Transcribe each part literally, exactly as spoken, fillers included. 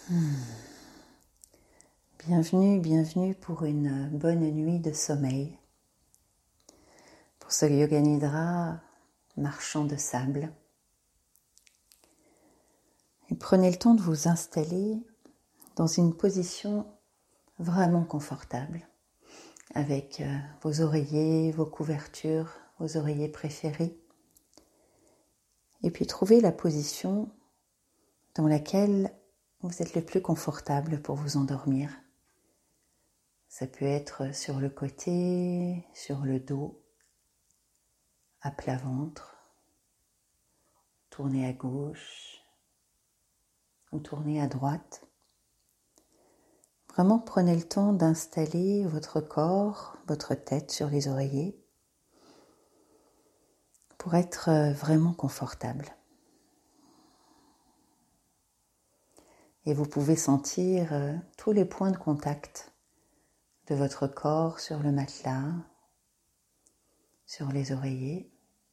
Hmm. Bienvenue, bienvenue pour une bonne nuit de sommeil. Pour ce Yoga Nidra marchand de sable. Et prenez le temps de vous installer dans une position vraiment confortable, avec vos oreillers, vos couvertures, vos oreillers préférés. Et puis trouvez la position dans laquelle vous êtes le plus confortable pour vous endormir. Ça peut être sur le côté, sur le dos, à plat ventre, tournez à gauche ou tournez à droite. Vraiment prenez le temps d'installer votre corps, votre tête sur les oreillers pour être vraiment confortable. Et vous pouvez sentir tous les points de contact de votre corps sur le matelas, sur les oreillers.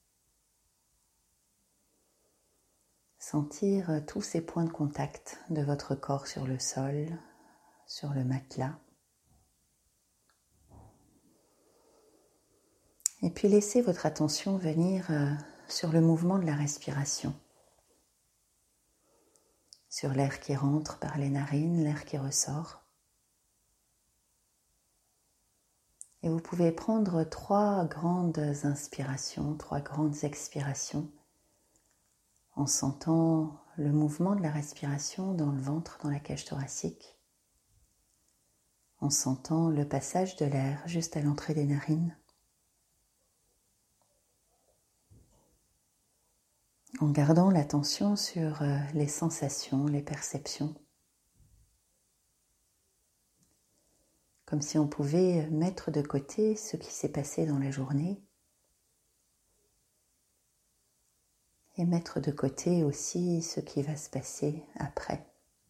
Sentir tous ces points de contact de votre corps sur le sol, sur le matelas. Et puis laissez votre attention venir sur le mouvement de la respiration. Sur l'air qui rentre par les narines, l'air qui ressort. Et vous pouvez prendre trois grandes inspirations, trois grandes expirations, en sentant le mouvement de la respiration dans le ventre, dans la cage thoracique, en sentant le passage de l'air juste à l'entrée des narines, en gardant l'attention sur les sensations, les perceptions, comme si on pouvait mettre de côté ce qui s'est passé dans la journée et mettre de côté aussi ce qui va se passer après.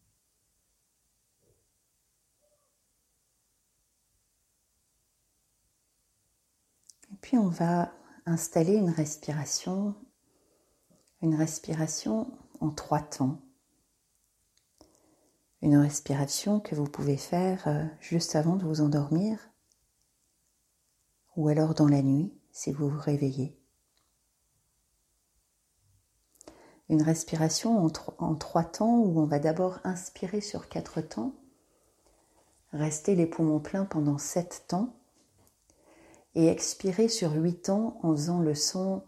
Et puis on va installer une respiration, une respiration en trois temps. Une respiration que vous pouvez faire juste avant de vous endormir ou alors dans la nuit si vous vous réveillez. Une respiration en, tro- en trois temps où on va d'abord inspirer sur quatre temps, rester les poumons pleins pendant sept temps et expirer sur huit temps en faisant le son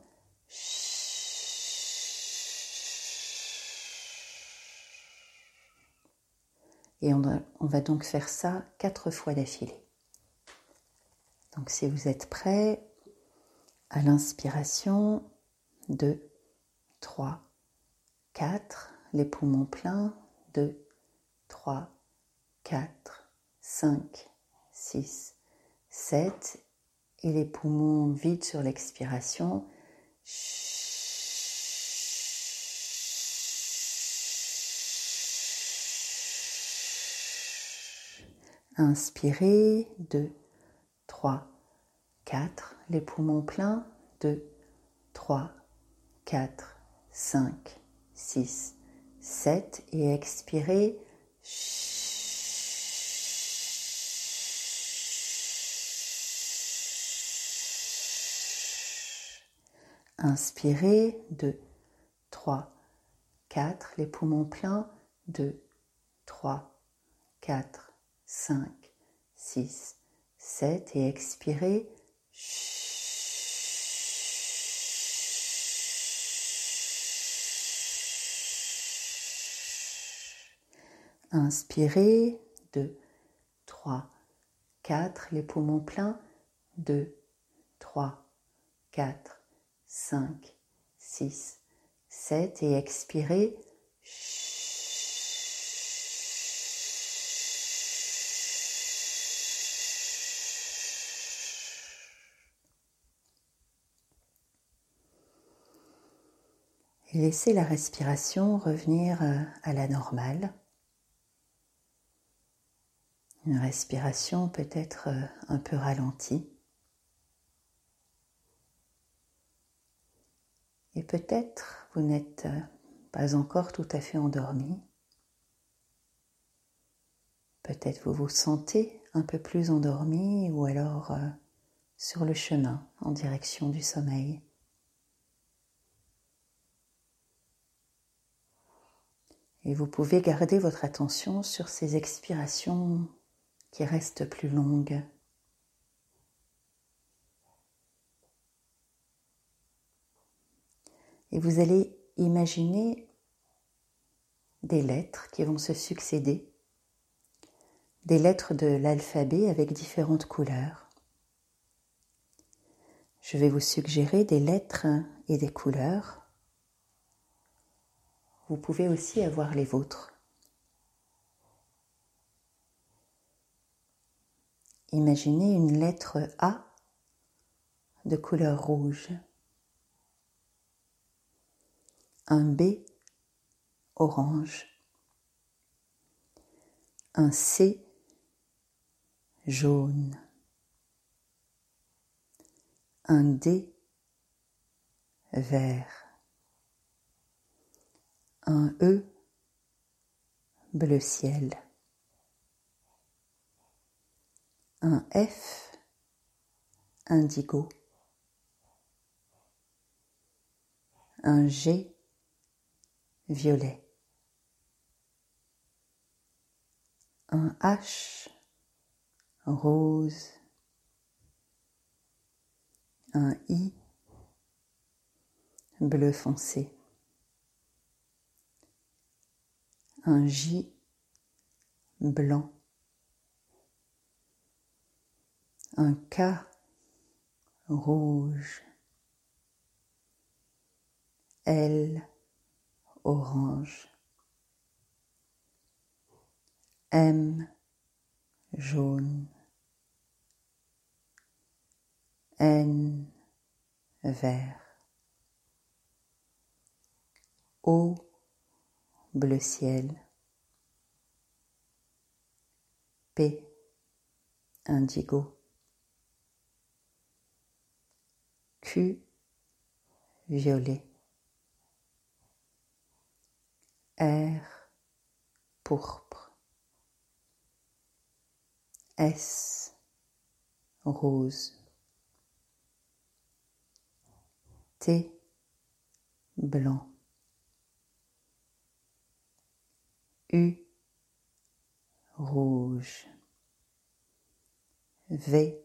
et on, va, on va donc faire ça quatre fois d'affilée. Donc si vous êtes prêts, à l'inspiration, deux, trois, quatre, les poumons pleins, deux, trois, quatre, cinq, six, sept, et les poumons vides sur l'expiration. Inspirez, deux, trois, quatre, les poumons pleins, deux, trois, quatre, cinq, six, sept, et expirez. Inspirez, deux, trois, quatre, les poumons pleins, deux, trois, quatre, cinq, six, sept, et expirez. Inspirez, deux, trois, quatre, les poumons pleins, deux, trois, quatre, cinq, six, sept, et expirez. Et laissez la respiration revenir à la normale. Une respiration peut-être un peu ralentie. Et peut-être vous n'êtes pas encore tout à fait endormi. Peut-être vous vous sentez un peu plus endormi ou alors euh, sur le chemin en direction du sommeil. Et vous pouvez garder votre attention sur ces expirations qui restent plus longues. Et vous allez imaginer des lettres qui vont se succéder, des lettres de l'alphabet avec différentes couleurs. Je vais vous suggérer des lettres et des couleurs. Vous pouvez aussi avoir les vôtres. Imaginez une lettre A de couleur rouge, un B orange, un C jaune, un D vert, un E bleu ciel, un F indigo, un G violet, un H rose, un I bleu foncé, un J blanc, un K rouge, L orange, M jaune, N vert, O bleu ciel, P indigo, Q violet, R pourpre, S rose, T blanc, U rouge, V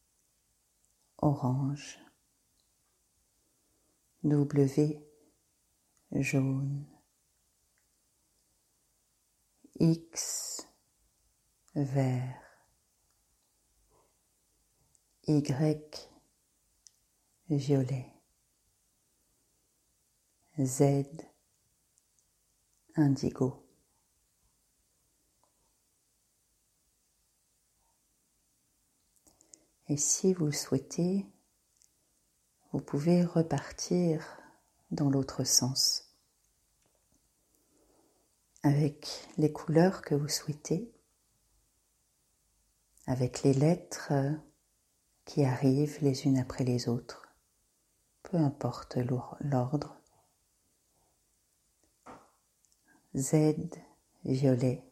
orange, W jaune, X vert, Y violet, Z indigo. Et si vous le souhaitez, vous pouvez repartir dans l'autre sens, avec les couleurs que vous souhaitez, avec les lettres qui arrivent les unes après les autres, peu importe l'ordre. Z violet,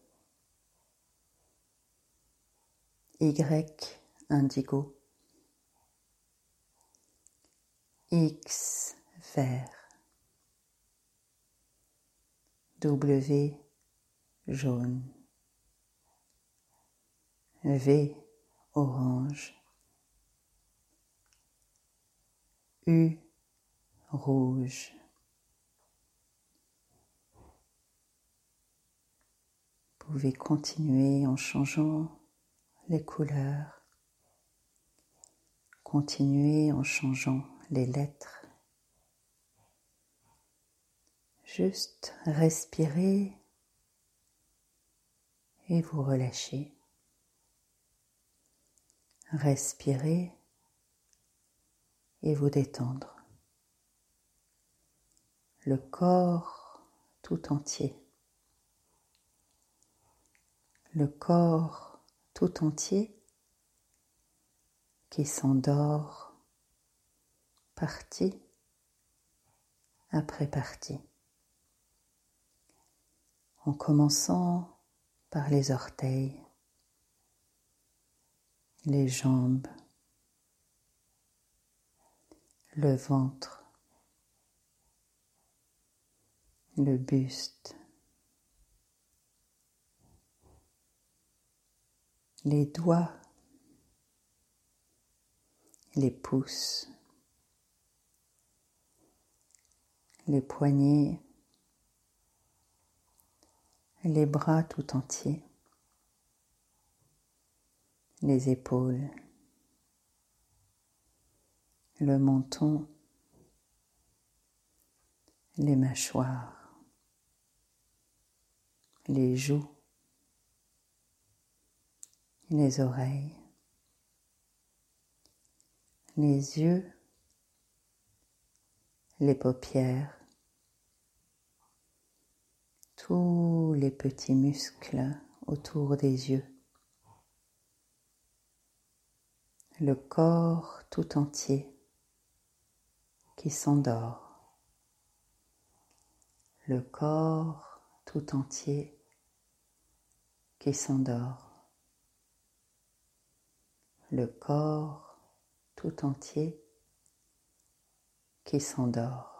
Y indigo, X vert, W jaune, V orange, U rouge, vous pouvez continuer en changeant les couleurs, continuer en changeant les lettres. Juste respirer et vous relâcher. Respirez et vous détendre. Le corps tout entier. Le corps tout entier qui s'endort partie après partie. En commençant par les orteils, les jambes, le ventre, le buste, les doigts, les pouces, les poignets, les bras tout entiers, les épaules, le menton, les mâchoires, les joues, les oreilles, les yeux, les paupières, tous les petits muscles autour des yeux, le corps tout entier qui s'endort, le corps tout entier qui s'endort, le corps tout entier qui s'endort.